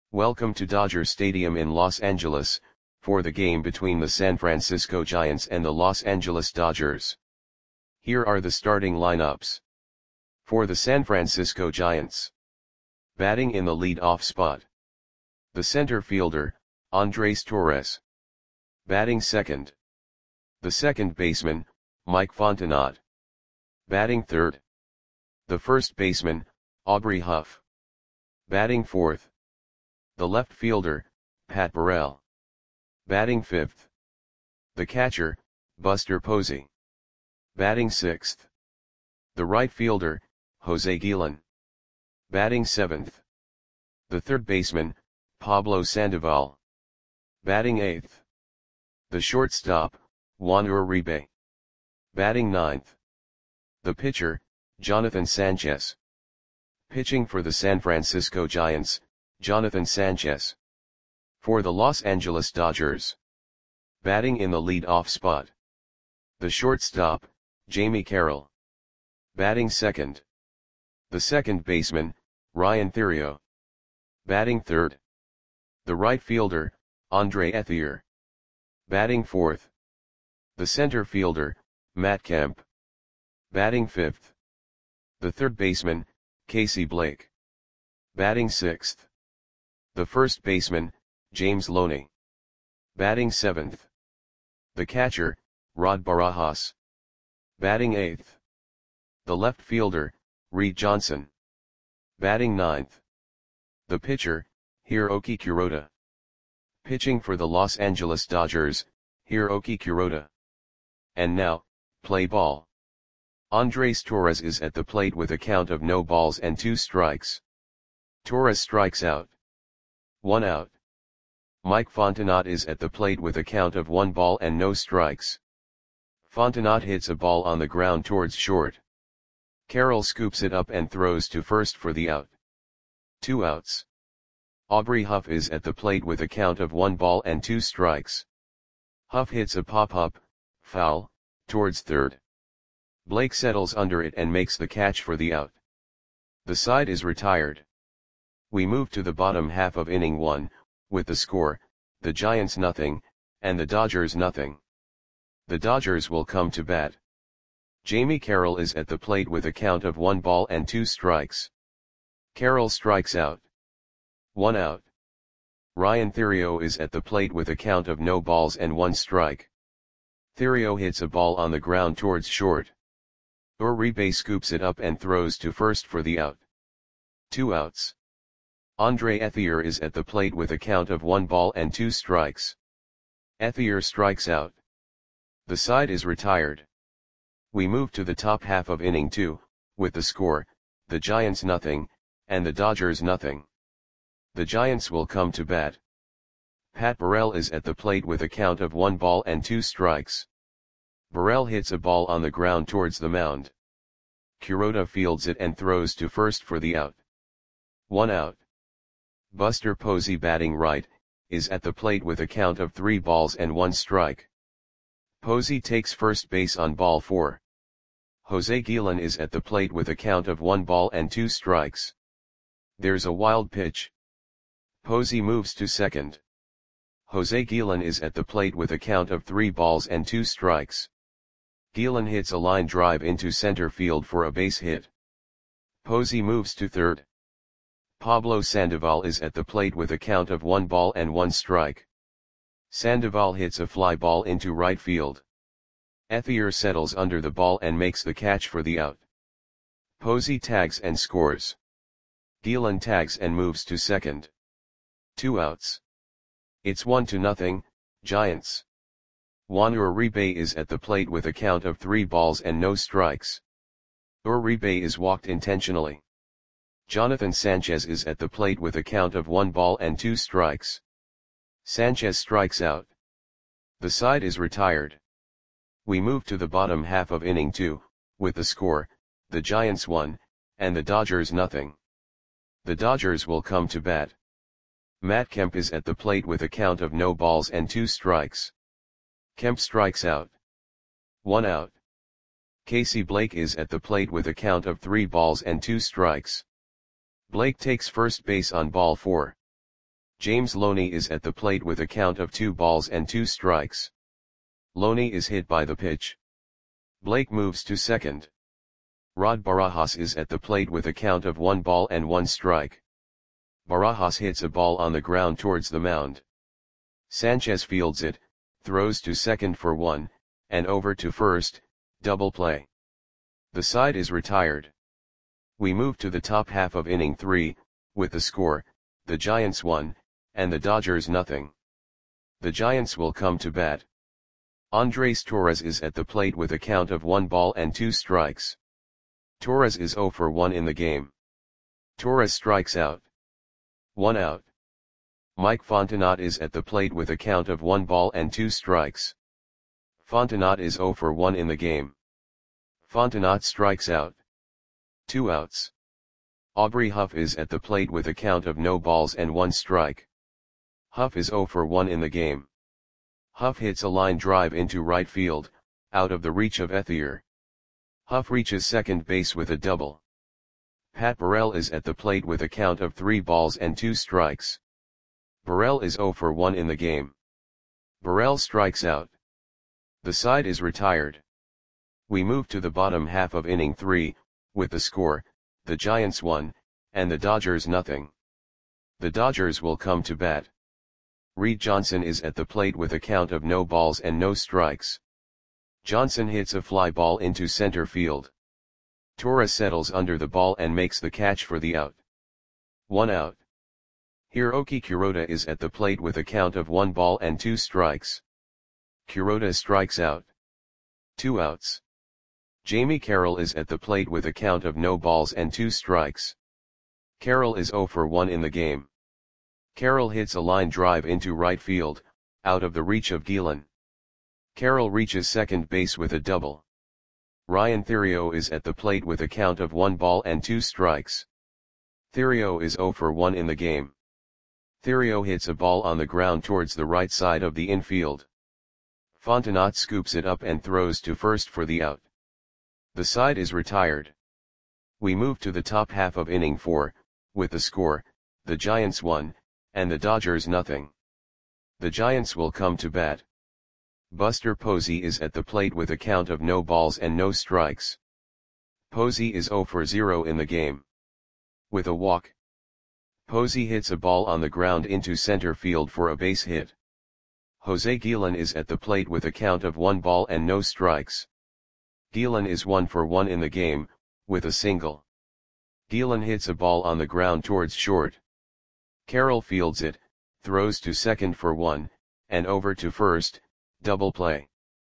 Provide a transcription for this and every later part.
Welcome to Dodger Stadium in Los Angeles, for the game between the San Francisco Giants and the Los Angeles Dodgers. Here are the starting lineups. For the San Francisco Giants. Batting in the lead-off spot. The center fielder, Andres Torres. Batting second. The second baseman, Mike Fontenot. Batting third. The first baseman, Aubrey Huff. Batting fourth. The left fielder, Pat Burrell. Batting fifth. The catcher, Buster Posey. Batting sixth. The right fielder, Jose Guillen. Batting seventh. The third baseman, Pablo Sandoval. Batting eighth. The shortstop, Juan Uribe. Batting ninth. The pitcher, Jonathan Sanchez. Pitching for the San Francisco Giants, Jonathan Sanchez. For the Los Angeles Dodgers. Batting in the lead-off spot. The shortstop, Jamie Carroll. Batting second. The second baseman, Ryan Theriot. Batting third. The right fielder, Andre Ethier. Batting fourth. The center fielder, Matt Kemp. Batting fifth. The third baseman, Casey Blake. Batting sixth. The first baseman, James Loney. Batting seventh. The catcher, Rod Barajas. Batting eighth. The left fielder, Reed Johnson. Batting ninth. The pitcher, Hiroki Kuroda. Pitching for the Los Angeles Dodgers, Hiroki Kuroda. And now, play ball. Andres Torres is at the plate with a count of no balls and 2 strikes. Torres strikes out. 1 out. Mike Fontenot is at the plate with a count of 1 ball and no strikes. Fontenot hits a ball on the ground towards short. Carroll scoops it up and throws to first for the out. 2 outs. Aubrey Huff is at the plate with a count of 1 ball and 2 strikes. Huff hits a pop-up, foul, towards third. Blake settles under it and makes the catch for the out. The side is retired. We move to the bottom half of inning 1, with the score, the Giants nothing, and the Dodgers nothing. The Dodgers will come to bat. Jamie Carroll is at the plate with a count of 1 ball and 2 strikes. Carroll strikes out. 1 out. Ryan Theriot is at the plate with a count of no balls and 1 strike. Theriot hits a ball on the ground towards short. Uribe scoops it up and throws to first for the out. 2 outs. Andre Ethier is at the plate with a count of 1 ball and 2 strikes. Ethier strikes out. The side is retired. We move to the top half of inning 2, with the score, the Giants nothing, and the Dodgers nothing. The Giants will come to bat. Pat Burrell is at the plate with a count of 1 ball and 2 strikes. Burrell hits a ball on the ground towards the mound. Kuroda fields it and throws to first for the out. 1 out. Buster Posey, batting right, is at the plate with a count of 3 balls and 1 strike. Posey takes first base on ball 4. Jose Guillen is at the plate with a count of 1 ball and 2 strikes. There's a wild pitch. Posey moves to second. Jose Guillen is at the plate with a count of 3 balls and 2 strikes. Guillen hits a line drive into center field for a base hit. Posey moves to third. Pablo Sandoval is at the plate with a count of 1 ball and 1 strike. Sandoval hits a fly ball into right field. Ethier settles under the ball and makes the catch for the out. Posey tags and scores. Guillen tags and moves to second. 2 outs. It's 1-0, Giants. Juan Uribe is at the plate with a count of 3 balls and no strikes. Uribe is walked intentionally. Jonathan Sanchez is at the plate with a count of 1 ball and 2 strikes. Sanchez strikes out. The side is retired. We move to the bottom half of inning 2, with the score, the Giants 1, and the Dodgers nothing. The Dodgers will come to bat. Matt Kemp is at the plate with a count of no balls and 2 strikes. Kemp strikes out. 1 out. Casey Blake is at the plate with a count of 3 balls and 2 strikes. Blake takes first base on ball 4. James Loney is at the plate with a count of 2 balls and 2 strikes. Loney is hit by the pitch. Blake moves to second. Rod Barajas is at the plate with a count of 1 ball and 1 strike. Barajas hits a ball on the ground towards the mound. Sanchez fields it, throws to second for 1, and over to first, double play. The side is retired. We move to the top half of inning 3, with the score, the Giants 1, and the Dodgers nothing. The Giants will come to bat. Andres Torres is at the plate with a count of 1 ball and 2 strikes. Torres is 0 for 1 in the game. Torres strikes out. 1 out. Mike Fontenot is at the plate with a count of 1 ball and 2 strikes. Fontenot is 0 for 1 in the game. Fontenot strikes out. 2 outs. Aubrey Huff is at the plate with a count of no balls and 1 strike. Huff is 0 for 1 in the game. Huff hits a line drive into right field, out of the reach of Ethier. Huff reaches second base with a double. Pat Burrell is at the plate with a count of 3 balls and 2 strikes. Burrell is 0 for 1 in the game. Burrell strikes out. The side is retired. We move to the bottom half of inning 3, with the score, the Giants 1, and the Dodgers nothing. The Dodgers will come to bat. Reed Johnson is at the plate with a count of no balls and no strikes. Johnson hits a fly ball into center field. Torres settles under the ball and makes the catch for the out. 1 out. Hiroki Kuroda is at the plate with a count of 1 ball and 2 strikes. Kuroda strikes out. 2 outs. Jamie Carroll is at the plate with a count of no balls and 2 strikes. Carroll is 0 for 1 in the game. Carroll hits a line drive into right field, out of the reach of Gielan. Carroll reaches second base with a double. Ryan Theriot is at the plate with a count of 1 ball and 2 strikes. Theriot is 0 for 1 in the game. Theriot hits a ball on the ground towards the right side of the infield. Fontenot scoops it up and throws to first for the out. The side is retired. We move to the top half of inning 4, with the score, the Giants 1, and the Dodgers nothing. The Giants will come to bat. Buster Posey is at the plate with a count of no balls and no strikes. Posey is 0 for 0 in the game. With a walk. Posey hits a ball on the ground into center field for a base hit. Jose Gielan is at the plate with a count of 1 ball and no strikes. Gielan is 1 for 1 in the game, with a single. Gielan hits a ball on the ground towards short. Carroll fields it, throws to second for 1, and over to first, double play.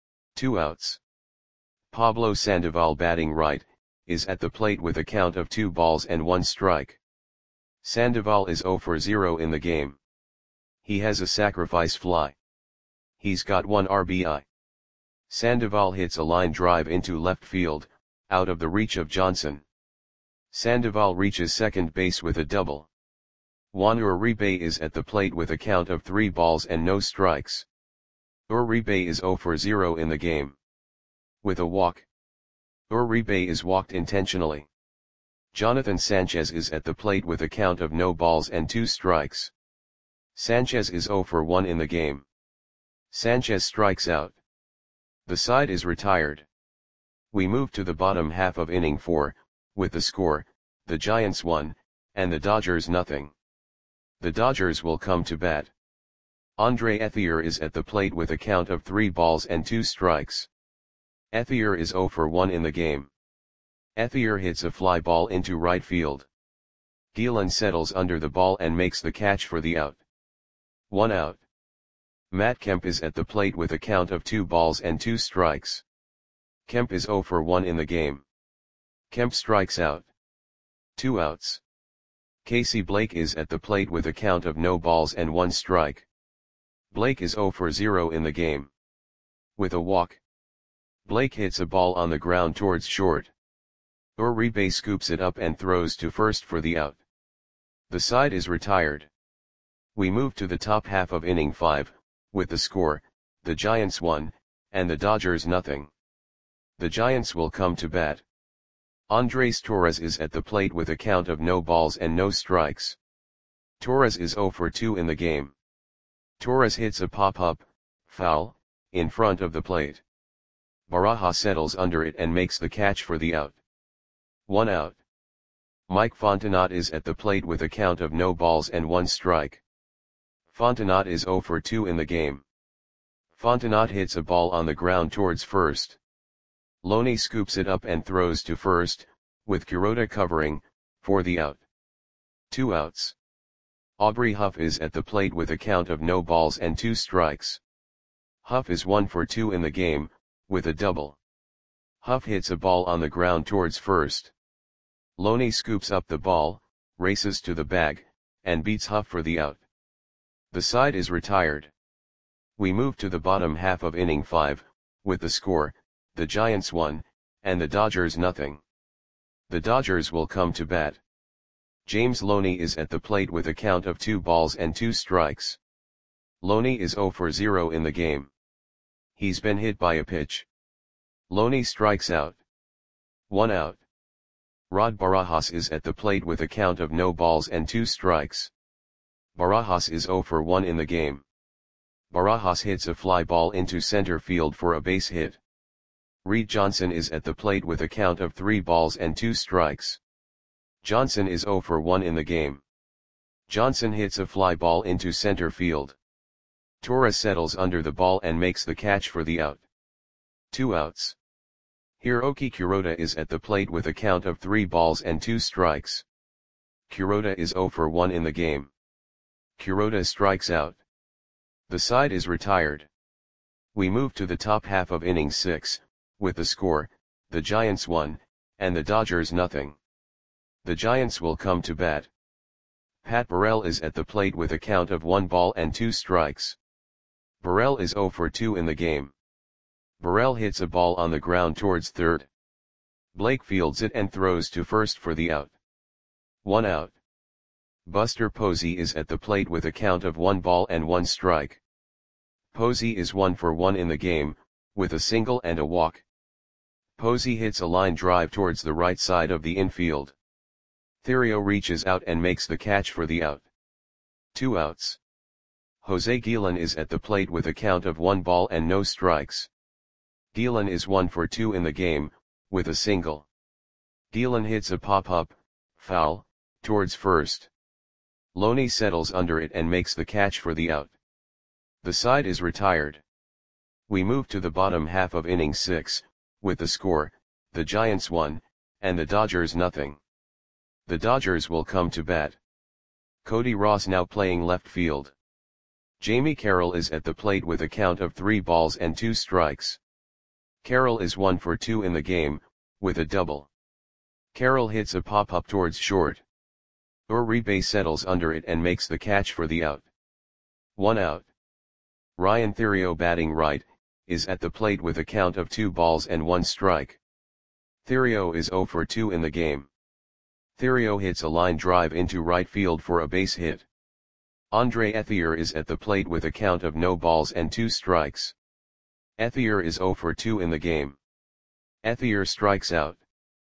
2 outs. Pablo Sandoval batting right, is at the plate with a count of 2 balls and 1 strike. Sandoval is 0 for 0 in the game. He has a sacrifice fly. He's got 1 RBI. Sandoval hits a line drive into left field, out of the reach of Johnson. Sandoval reaches second base with a double. Juan Uribe is at the plate with a count of 3 balls and no strikes. Uribe is 0 for 0 in the game. With a walk. Uribe is walked intentionally. Jonathan Sanchez is at the plate with a count of no balls and 2 strikes. Sanchez is 0 for 1 in the game. Sanchez strikes out. The side is retired. We move to the bottom half of inning 4, with the score, the Giants 1, and the Dodgers nothing. The Dodgers will come to bat. Andre Ethier is at the plate with a count of 3 balls and 2 strikes. Ethier is 0 for 1 in the game. Ethier hits a fly ball into right field. Gielan settles under the ball and makes the catch for the out. 1 out. Matt Kemp is at the plate with a count of 2 balls and 2 strikes. Kemp is 0 for 1 in the game. Kemp strikes out. 2 outs. Casey Blake is at the plate with a count of no balls and 1 strike. Blake is 0 for 0 in the game. With a walk. Blake hits a ball on the ground towards short. Uribe scoops it up and throws to first for the out. The side is retired. We move to the top half of inning 5, with the score, the Giants 1, and the Dodgers nothing. The Giants will come to bat. Andres Torres is at the plate with a count of no balls and no strikes. Torres is 0 for 2 in the game. Torres hits a pop-up, foul, in front of the plate. Barajas settles under it and makes the catch for the out. 1 out. Mike Fontenot is at the plate with a count of no balls and 1 strike. Fontenot is 0 for 2 in the game. Fontenot hits a ball on the ground towards first. Loney scoops it up and throws to first, with Kuroda covering, for the out. 2 outs. Aubrey Huff is at the plate with a count of no balls and 2 strikes. Huff is 1 for 2 in the game, with a double. Huff hits a ball on the ground towards first. Loney scoops up the ball, races to the bag, and beats Huff for the out. The side is retired. We move to the bottom half of inning 5, with the score, the Giants 1, and the Dodgers nothing. The Dodgers will come to bat. James Loney is at the plate with a count of 2 balls and 2 strikes. Loney is 0 for 0 in the game. He's been hit by a pitch. Loney strikes out. 1 out. Rod Barajas is at the plate with a count of no balls and 2 strikes. Barajas is 0 for 1 in the game. Barajas hits a fly ball into center field for a base hit. Reed Johnson is at the plate with a count of 3 balls and 2 strikes. Johnson is 0 for 1 in the game. Johnson hits a fly ball into center field. Torres settles under the ball and makes the catch for the out. 2 outs. Hiroki Kuroda is at the plate with a count of 3 balls and 2 strikes. Kuroda is 0 for 1 in the game. Kuroda strikes out. The side is retired. We move to the top half of inning 6, with the score, the Giants 1, and the Dodgers nothing. The Giants will come to bat. Pat Burrell is at the plate with a count of 1 ball and 2 strikes. Burrell is 0 for 2 in the game. Burrell hits a ball on the ground towards third. Blake fields it and throws to first for the out. 1 out. Buster Posey is at the plate with a count of 1 ball and 1 strike. Posey is 1 for 1 in the game, with a single and a walk. Posey hits a line drive towards the right side of the infield. Theriot reaches out and makes the catch for the out. 2 outs. Jose Guillen is at the plate with a count of 1 ball and no strikes. Guillen is 1 for 2 in the game, with a single. Guillen hits a pop-up, foul, towards first. Loney settles under it and makes the catch for the out. The side is retired. We move to the bottom half of inning 6, with the score, the Giants 1, and the Dodgers nothing. The Dodgers will come to bat. Cody Ross now playing left field. Jamie Carroll is at the plate with a count of 3 balls and 2 strikes. Carroll is 1 for 2 in the game, with a double. Carroll hits a pop-up towards short. Uribe settles under it and makes the catch for the out. 1 out. Ryan Theriot batting right, is at the plate with a count of 2 balls and 1 strike. Theriot is 0 for 2 in the game. Theriot hits a line drive into right field for a base hit. Andre Ethier is at the plate with a count of no balls and 2 strikes. Ethier is 0 for 2 in the game. Ethier strikes out.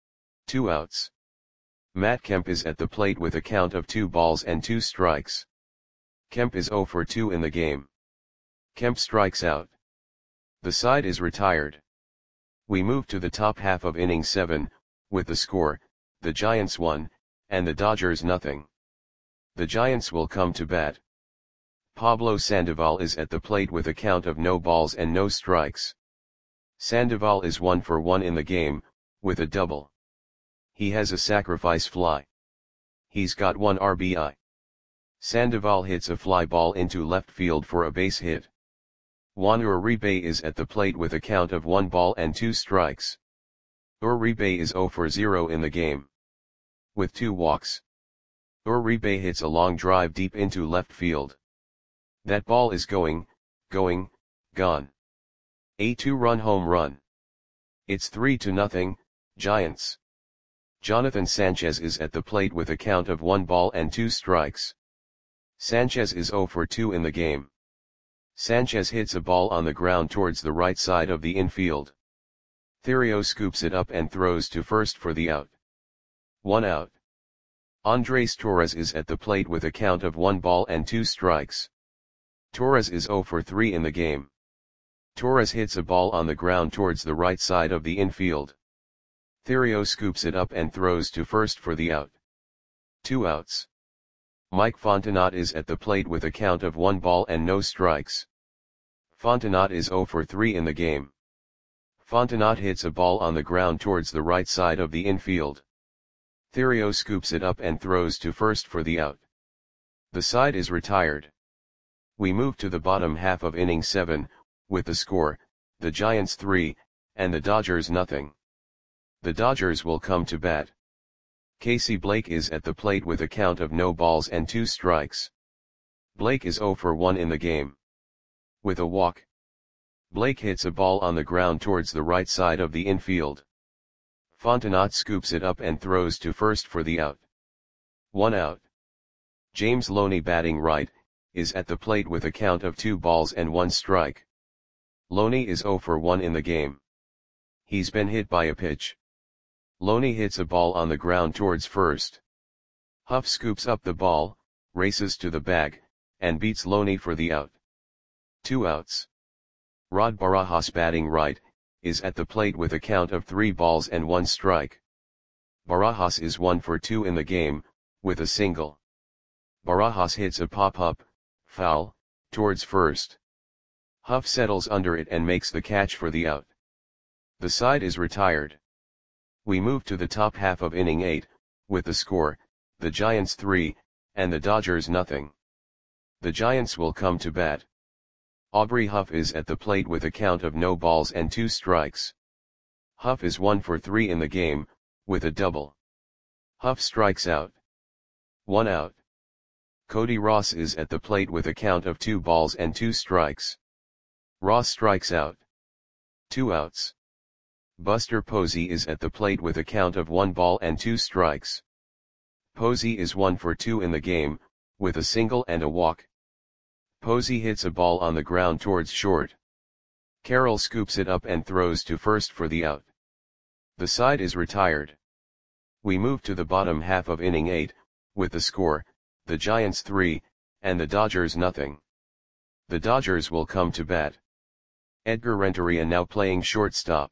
2 outs. Matt Kemp is at the plate with a count of 2 balls and 2 strikes. Kemp is 0 for 2 in the game. Kemp strikes out. The side is retired. We move to the top half of inning 7, with the score, the Giants 1, and the Dodgers nothing. The Giants will come to bat. Pablo Sandoval is at the plate with a count of no balls and no strikes. Sandoval is 1 for 1 in the game, with a double. He has a sacrifice fly. He's got 1 RBI. Sandoval hits a fly ball into left field for a base hit. Juan Uribe is at the plate with a count of 1 ball and 2 strikes. Uribe is 0 for 0 in the game. With 2 walks. Uribe hits a long drive deep into left field. That ball is gone. A 2-run home run. It's 3-0, Giants. Jonathan Sanchez is at the plate with a count of 1 ball and 2 strikes. Sanchez is 0 for 2 in the game. Sanchez hits a ball on the ground towards the right side of the infield. Theriot scoops it up and throws to first for the out. 1 out. Andres Torres is at the plate with a count of 1 ball and 2 strikes. Torres is 0 for 3 in the game. Torres hits a ball on the ground towards the right side of the infield. Thairo scoops it up and throws to first for the out. 2 outs. Mike Fontenot is at the plate with a count of 1 ball and no strikes. Fontenot is 0 for 3 in the game. Fontenot hits a ball on the ground towards the right side of the infield. Thairo scoops it up and throws to first for the out. The side is retired. We move to the bottom half of inning 7, with the score, the Giants 3, and the Dodgers nothing. The Dodgers will come to bat. Casey Blake is at the plate with a count of no balls and 2 strikes. Blake is 0 for 1 in the game. With a walk, Blake hits a ball on the ground towards the right side of the infield. Fontenot scoops it up and throws to first for the out. 1 out. James Loney, batting right, is at the plate with a count of 2 balls and 1 strike. Loney is 0 for 1 in the game. He's been hit by a pitch. Loney hits a ball on the ground towards first. Huff scoops up the ball, races to the bag, and beats Loney for the out. 2 outs. Rod Barajas, batting right, is at the plate with a count of 3 balls and 1 strike. Barajas is 1 for 2 in the game, with a single. Barajas hits a pop-up, foul, towards first. Huff settles under it and makes the catch for the out. The side is retired. We move to the top half of inning 8, with the score, the Giants 3, and the Dodgers nothing. The Giants will come to bat. Aubrey Huff is at the plate with a count of no balls and 2 strikes. Huff is 1 for 3 in the game, with a double. Huff strikes out. 1 out. Cody Ross is at the plate with a count of 2 balls and 2 strikes. Ross strikes out. 2 outs. Buster Posey is at the plate with a count of 1 ball and 2 strikes. Posey is 1 for 2 in the game, with a single and a walk. Posey hits a ball on the ground towards short. Carroll scoops it up and throws to first for the out. The side is retired. We move to the bottom half of inning 8, with the score, the Giants 3, and the Dodgers nothing. The Dodgers will come to bat. Edgar Renteria now playing shortstop.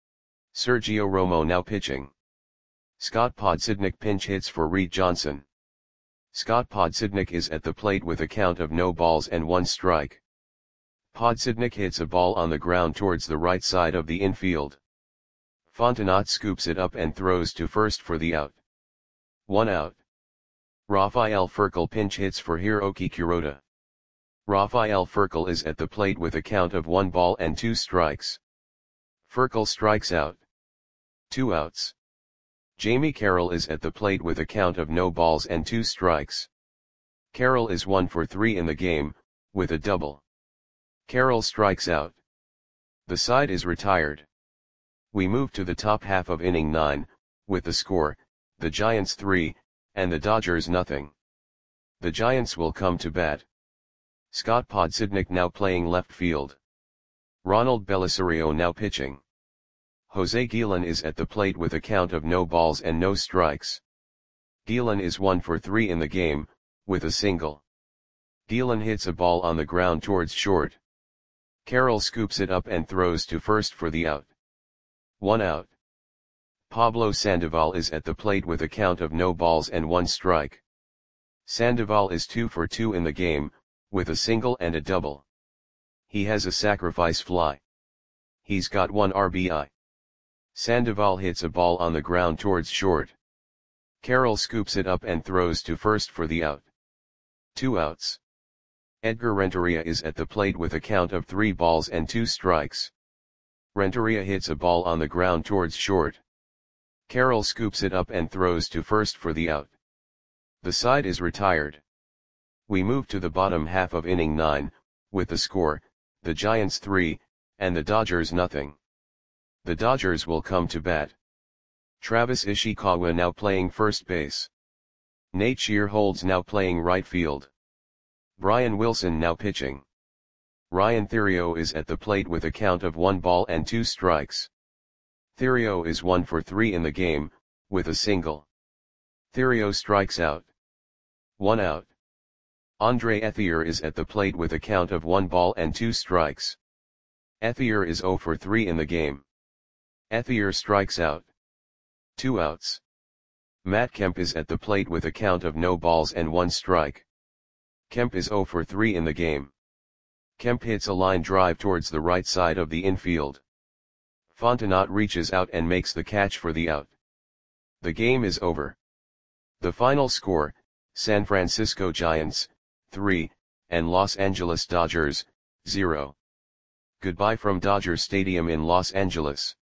Sergio Romo now pitching. Scott Podsednik pinch hits for Reed Johnson. Scott Podsednik is at the plate with a count of no balls and 1 strike. Podsednik hits a ball on the ground towards the right side of the infield. Fontenot scoops it up and throws to first for the out. 1 out. Rafael Furcal pinch hits for Hiroki Kuroda. Rafael Furcal is at the plate with a count of 1 ball and 2 strikes. Furcal strikes out. 2 outs. Jamie Carroll is at the plate with a count of no balls and 2 strikes. Carroll is 1 for 3 in the game, with a double. Carroll strikes out. The side is retired. We move to the top half of inning 9, with the score, the Giants 3, and the Dodgers nothing. The Giants will come to bat. Scott Podsednik now playing left field. Ronald Belisario now pitching. Jose Guillen is at the plate with a count of no balls and no strikes. Guillen is 1 for 3 in the game, with a single. Guillen hits a ball on the ground towards short. Carroll scoops it up and throws to first for the out. 1 out. Pablo Sandoval is at the plate with a count of no balls and 1 strike. Sandoval is 2 for 2 in the game, with a single and a double. He has a sacrifice fly. He's got 1 RBI. Sandoval hits a ball on the ground towards short. Carroll scoops it up and throws to first for the out. 2 outs. Edgar Renteria is at the plate with a count of 3 balls and 2 strikes. Renteria hits a ball on the ground towards short. Carroll scoops it up and throws to first for the out. The side is retired. We move to the bottom half of inning 9, with the score, the Giants 3, and the Dodgers nothing. The Dodgers will come to bat. Travis Ishikawa now playing first base. Nate Shearholds now playing right field. Brian Wilson now pitching. Ryan Theriot is at the plate with a count of 1 ball and 2 strikes. Theriot is 1 for 3 in the game, with a single. Thairo strikes out. 1 out. Andre Ethier is at the plate with a count of 1 ball and 2 strikes. Ethier is 0 for 3 in the game. Ethier strikes out. 2 outs. Matt Kemp is at the plate with a count of no balls and 1 strike. Kemp is 0 for 3 in the game. Kemp hits a line drive towards the right side of the infield. Fontenot reaches out and makes the catch for the out. The game is over. The final score, San Francisco Giants, 3, and Los Angeles Dodgers, 0. Goodbye from Dodger Stadium in Los Angeles.